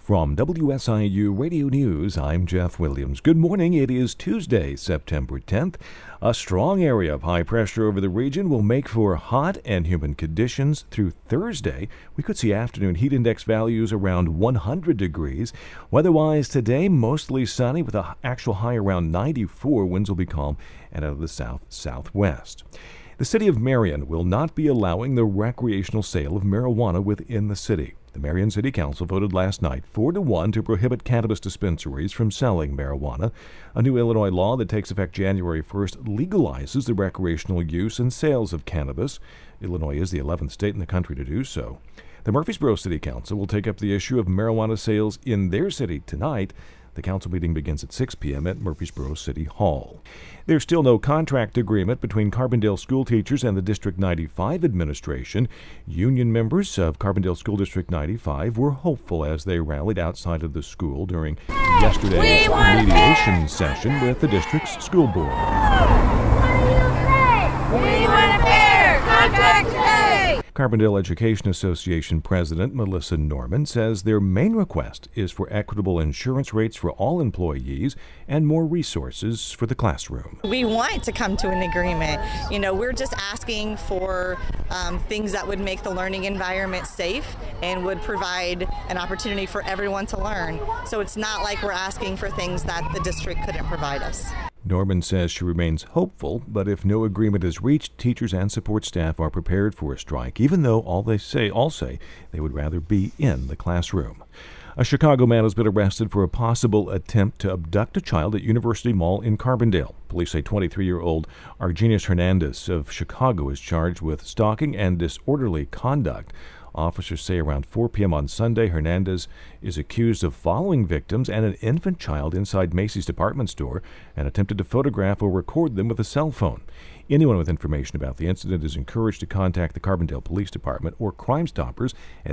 From WSIU Radio News, I'm Jeff Williams. Good morning. It is Tuesday, September 10th. A strong area of high pressure over the region will make for hot and humid conditions through Thursday. We could see afternoon heat index values around 100 degrees. Weather-wise today, mostly sunny with an actual high around 94. Winds will be calm and out of the south-southwest. The city of Marion will not be allowing the recreational sale of marijuana within the city. The Marion City Council voted last night 4-1 to prohibit cannabis dispensaries from selling marijuana. A new Illinois law that takes effect January 1st legalizes the recreational use and sales of cannabis. Illinois is the 11th state in the country to do so. The Murfreesboro City Council will take up the issue of marijuana sales in their city tonight. The council meeting begins at 6 p.m. at Murfreesboro City Hall. There's still no contract agreement between Carbondale school teachers and the District 95 administration. Union members of Carbondale School District 95 were hopeful as they rallied outside of the school during yesterday's mediation session with the district's school board. We want a fair contract today! Carbondale Education Association President Melissa Norman says their main request is for equitable insurance rates for all employees and more resources for the classroom. We want to come to an agreement. We're just asking for things that would make the learning environment safe and would provide an opportunity for everyone to learn. So it's not like we're asking for things that the district couldn't provide us. Norman says she remains hopeful, but if no agreement is reached, teachers and support staff are prepared for a strike, even though all say they would rather be in the classroom. A Chicago man has been arrested for a possible attempt to abduct a child at University Mall in Carbondale. Police say 23-year-old Argenius Hernandez of Chicago is charged with stalking and disorderly conduct. Officers say around 4 p.m. on Sunday, Hernandez is accused of following victims and an infant child inside Macy's department store and attempted to photograph or record them with a cell phone. Anyone with information about the incident is encouraged to contact the Carbondale Police Department or Crime Stoppers at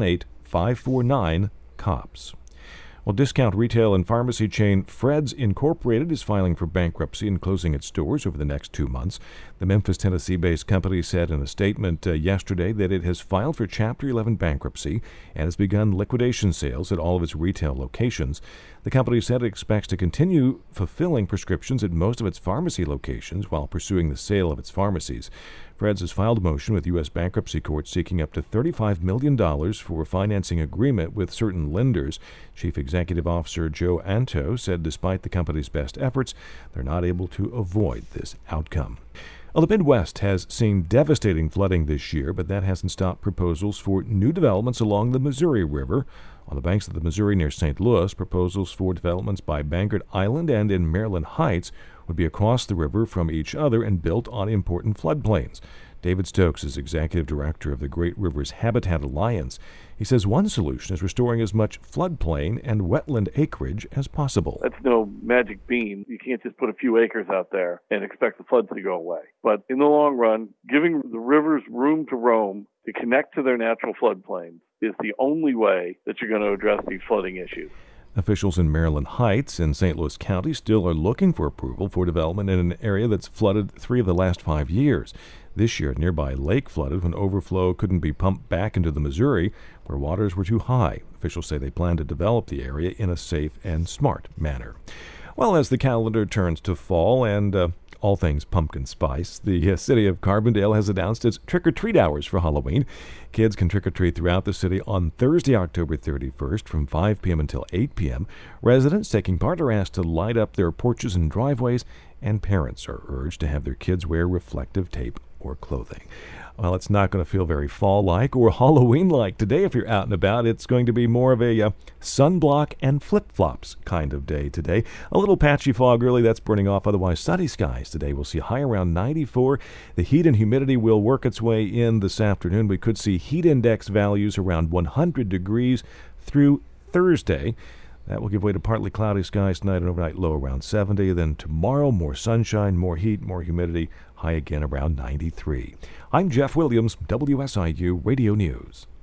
618-549-COPS. Well, discount retail and pharmacy chain Fred's Incorporated is filing for bankruptcy and closing its stores over the next 2 months. The Memphis, Tennessee-based company said in a statement yesterday that it has filed for Chapter 11 bankruptcy and has begun liquidation sales at all of its retail locations. The company said it expects to continue fulfilling prescriptions at most of its pharmacy locations while pursuing the sale of its pharmacies. Fred's has filed a motion with U.S. bankruptcy court seeking up to $35 million for a financing agreement with certain lenders. Chief Executive Officer Joe Anto said despite the company's best efforts, they're not able to avoid this outcome. Well, the Midwest has seen devastating flooding this year, but that hasn't stopped proposals for new developments along the Missouri River. On the banks of the Missouri near St. Louis, proposals for developments by Bangert Island and in Maryland Heights would be across the river from each other and built on important floodplains. David Stokes is executive director of the Great Rivers Habitat Alliance. He says one solution is restoring as much floodplain and wetland acreage as possible. That's no magic bean. You can't just put a few acres out there and expect the floods to go away. But in the long run, giving the rivers room to roam, to connect to their natural floodplains, is the only way that you're going to address these flooding issues. Officials in Maryland Heights and St. Louis County still are looking for approval for development in an area that's flooded 3 of the last 5 years. This year, a nearby lake flooded when overflow couldn't be pumped back into the Missouri, where waters were too high. Officials say they plan to develop the area in a safe and smart manner. Well, as the calendar turns to fall and all things pumpkin spice, the city of Carbondale has announced its trick-or-treat hours for Halloween. Kids can trick-or-treat throughout the city on Thursday, October 31st from 5 p.m. until 8 p.m. Residents taking part are asked to light up their porches and driveways, and parents are urged to have their kids wear reflective tape or clothing. Well, it's not going to feel very fall-like or Halloween-like today if you're out and about. It's going to be more of a sunblock and flip-flops kind of day today. A little patchy fog early, that's burning off. Otherwise, sunny skies today. We'll see a high around 94. The heat and humidity will work its way in this afternoon. We could see heat index values around 100 degrees through Thursday. That will give way to partly cloudy skies tonight and overnight low around 70. Then tomorrow, more sunshine, more heat, more humidity, high again around 93. I'm Jeff Williams, WSIU Radio News.